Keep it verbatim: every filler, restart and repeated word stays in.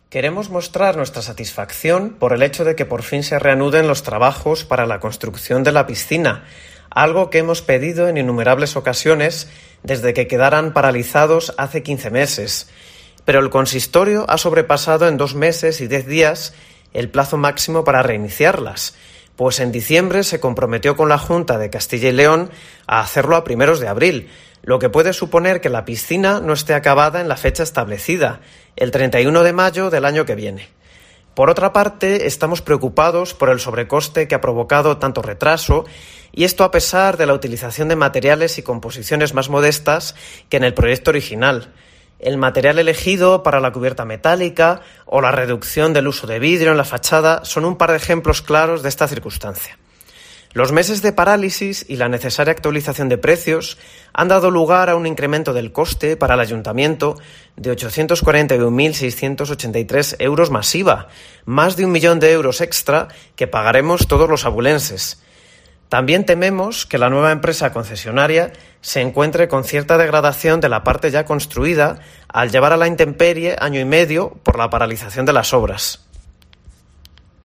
Queremos mostrar nuestra satisfacción por el hecho de que por fin se reanuden los trabajos para la construcción de la piscina, algo que hemos pedido en innumerables ocasiones desde que quedaran paralizados hace quince meses. Pero el consistorio ha sobrepasado en dos meses y diez días el plazo máximo para reiniciarlas, pues en diciembre se comprometió con la Junta de Castilla y León a hacerlo a primeros de abril, lo que puede suponer que la piscina no esté acabada en la fecha establecida, el treinta y uno de mayo del año que viene. Por otra parte, estamos preocupados por el sobrecoste que ha provocado tanto retraso, y esto a pesar de la utilización de materiales y composiciones más modestas que en el proyecto original. El material elegido para la cubierta metálica o la reducción del uso de vidrio en la fachada son un par de ejemplos claros de esta circunstancia. Los meses de parálisis y la necesaria actualización de precios han dado lugar a un incremento del coste para el ayuntamiento de ochocientos cuarenta y un mil seiscientos ochenta y tres euros más I V A, más de un millón de euros extra que pagaremos todos los abulenses. También tememos que la nueva empresa concesionaria se encuentre con cierta degradación de la parte ya construida al llevar a la intemperie año y medio por la paralización de las obras.